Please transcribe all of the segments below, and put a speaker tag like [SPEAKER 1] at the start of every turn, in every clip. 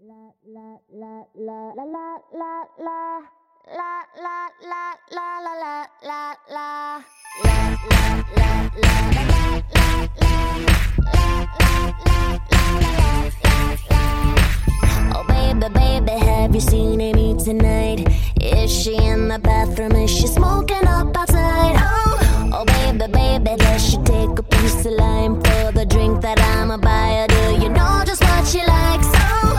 [SPEAKER 1] Oh baby, baby, have you seen Amy tonight? Is she in the bathroom? Is she smoking up outside? Oh baby, baby, does she take a piece of lime for the drink that I'ma buy her? Do you know just what she likes?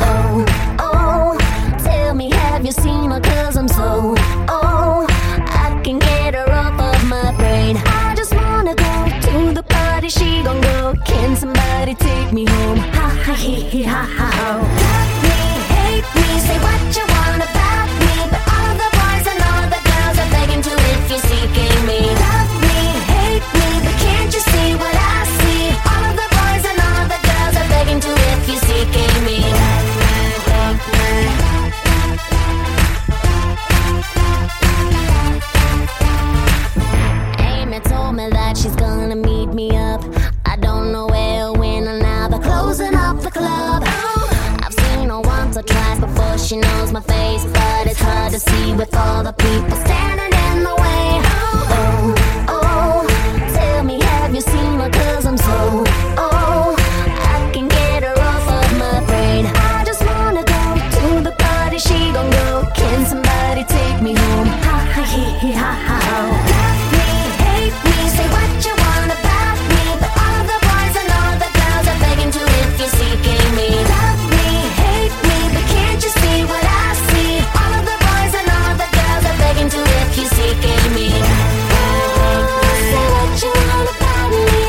[SPEAKER 1] Tell me, have you seen her? 'Cause I'm so, I can get her off of my brain. I just wanna go to the party, she gon' go. Can somebody take me home? Ha ha hee hee ha ha ho. Love me, hate me, say what you want about me, but all the boys and all the girls are begging to if you're seeking me. Love me, hate me, but can't you see what I see? All of the boys and all the girls are begging to if you're seeking me. Amy told me that she's gonna meet me up. I don't know where or when, or now they're closing up the club. I've seen her once or twice before she knows my face, but it's hard to see with all the people standing in the way. Tell me, have you seen her? 'Cause I'm so, I can get her off of my brain. I just wanna go to the party, she gon' go. Can somebody take me home? Ha ha hee hee ha ha ho. Love me, hate me, say what you want about me, but all the boys and all the girls are begging to if you're seeking me. Love me, hate me, but can't you see what I see? All of the boys and all the girls are begging to if you're seeking me. Say what you want about me.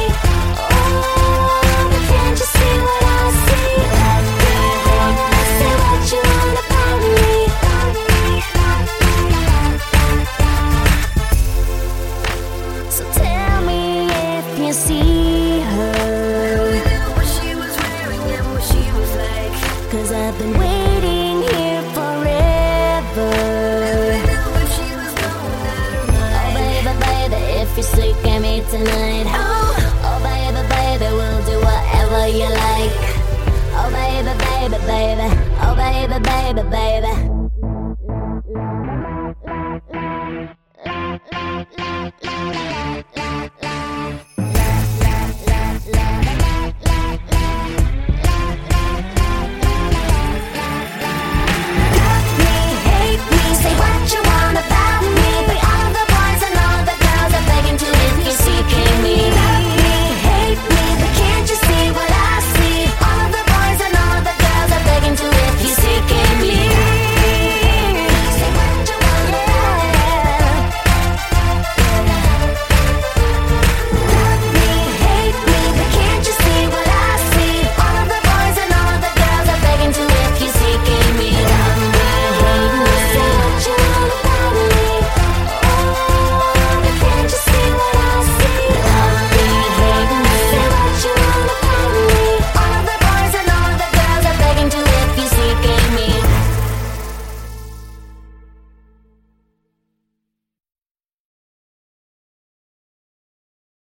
[SPEAKER 1] But can't you see what I see? Say what you want about me. So tell me if you see her. What she was wearing and what she was like. 'Cause I've been waiting here forever. Oh baby, baby, if you're seeking me tonight. Oh baby, baby, we'll do whatever you like. Oh baby, baby, baby. Oh baby, baby, baby.